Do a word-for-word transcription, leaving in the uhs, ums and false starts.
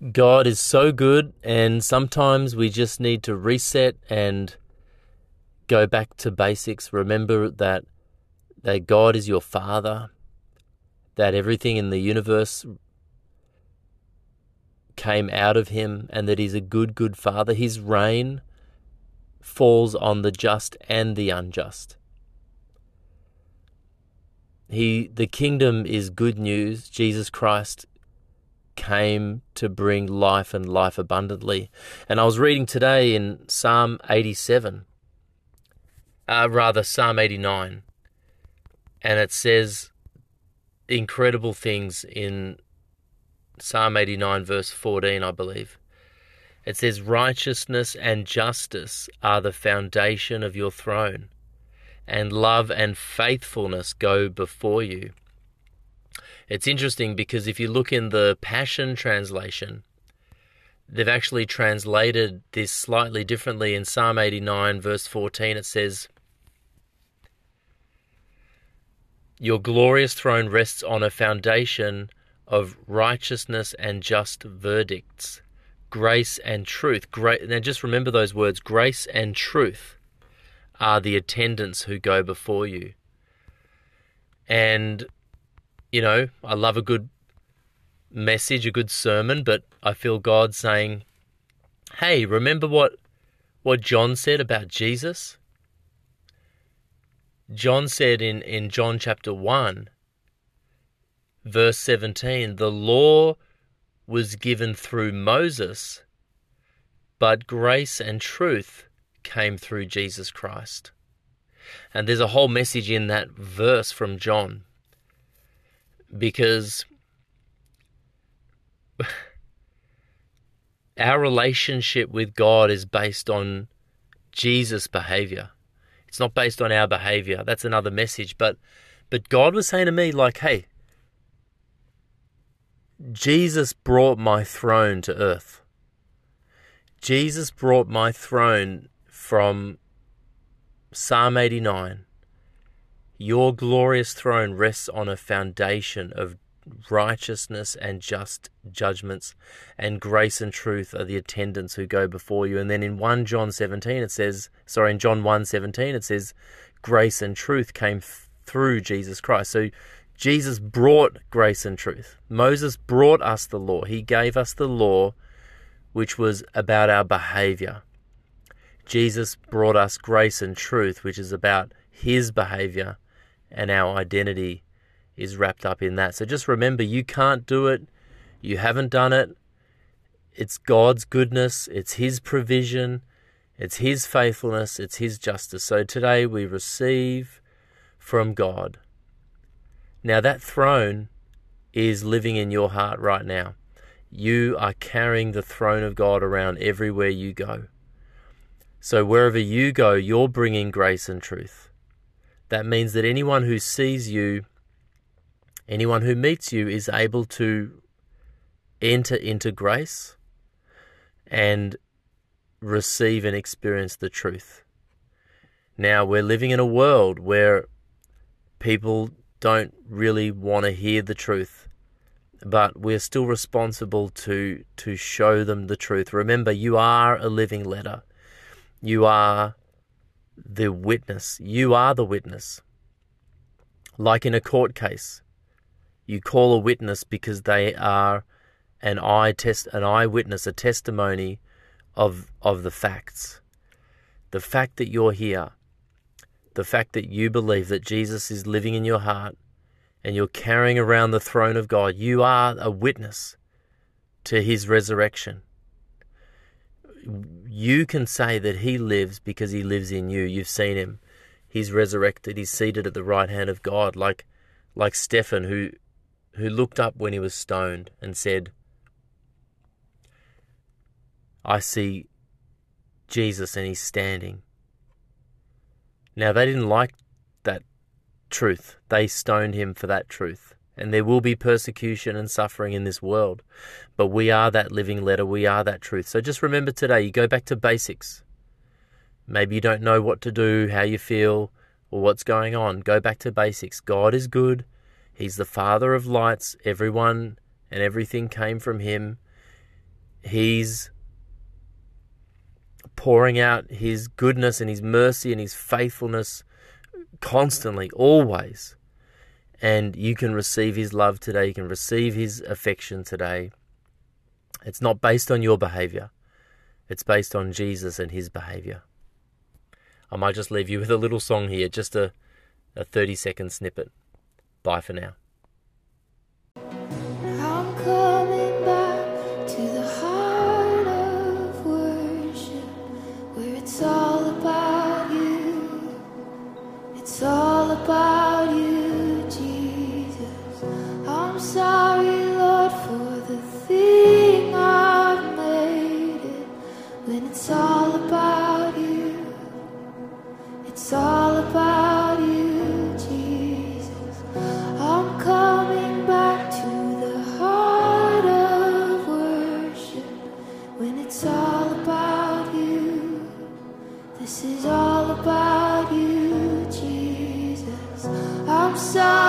God is so good, and sometimes we just need to reset and go back to basics. Remember that that God is your Father, that everything in the universe came out of him, and that he's a good, good Father. His reign falls on the just and the unjust. He, the kingdom is good news. Jesus Christ came to bring life and life abundantly. And I was reading today in Psalm eighty-seven, uh, rather Psalm eighty-nine, and it says incredible things in Psalm eighty-nine verse fourteen, I believe. It says, righteousness and justice are the foundation of your throne, and love and faithfulness go before you. It's interesting because if you look in the Passion Translation, they've actually translated this slightly differently. In Psalm eighty-nine, verse fourteen, it says, your glorious throne rests on a foundation of righteousness and just verdicts, grace and truth. Great. Now just remember those words, grace and truth are the attendants who go before you. And you know, I love a good message, a good sermon, but I feel God saying, hey, remember what, what John said about Jesus? John said in, in John chapter one, verse seventeen, the law was given through Moses, but grace and truth came through Jesus Christ. And there's a whole message in that verse from John, because our relationship with God is based on Jesus' behavior. It's not based on our behavior. That's another message. But but God was saying to me, like, hey, Jesus brought my throne to earth. Jesus brought my throne from Psalm eighty-nine. Your glorious throne rests on a foundation of righteousness and just judgments, and grace and truth are the attendants who go before you. And then in First John seventeen, it says, sorry, in John one seventeen, it says, grace and truth came f- through Jesus Christ. So Jesus brought grace and truth. Moses brought us the law. He gave us the law, which was about our behavior. Jesus brought us grace and truth, which is about his behavior, and our identity is wrapped up in that. So just remember, you can't do it. You haven't done it. It's God's goodness. It's his provision. It's his faithfulness. It's his justice. So today we receive from God. Now that throne is living in your heart right now. You are carrying the throne of God around everywhere you go. So wherever you go, you're bringing grace and truth. That means that anyone who sees you, anyone who meets you, is able to enter into grace and receive and experience the truth. Now, we're living in a world where people don't really want to hear the truth, but we're still responsible to, to show them the truth. Remember, you are a living letter. You are the witness. You are the witness. Like in a court case, you call a witness because they are an eye test, an eyewitness, a testimony of of the facts. The fact that you're here, the fact that you believe that Jesus is living in your heart and you're carrying around the throne of God, you are a witness to his resurrection. You can say that he lives because he lives in you. You've seen him. He's resurrected. He's seated at the right hand of God, like like Stephen, who who looked up when he was stoned and said, I see Jesus and he's standing. Now, they didn't like that truth. They stoned him for that truth. And there will be persecution and suffering in this world. But we are that living letter. We are that truth. So just remember today, you go back to basics. Maybe you don't know what to do, how you feel, or what's going on. Go back to basics. God is good. He's the Father of lights. Everyone and everything came from him. He's pouring out his goodness and his mercy and his faithfulness constantly, always. And you can receive his love today. You can receive his affection today. It's not based on your behavior. It's based on Jesus and his behavior. I might just leave you with a little song here, just a, a thirty second snippet. Bye for now. I'm coming back to the heart of worship, where it's all about you. It's all about you, Jesus. I'm sorry, Lord, for the thing I've made it, when it's all about you. It's all about you, Jesus. I'm coming back to the heart of worship, when it's all about you. This is all about you, Jesus. I'm sorry.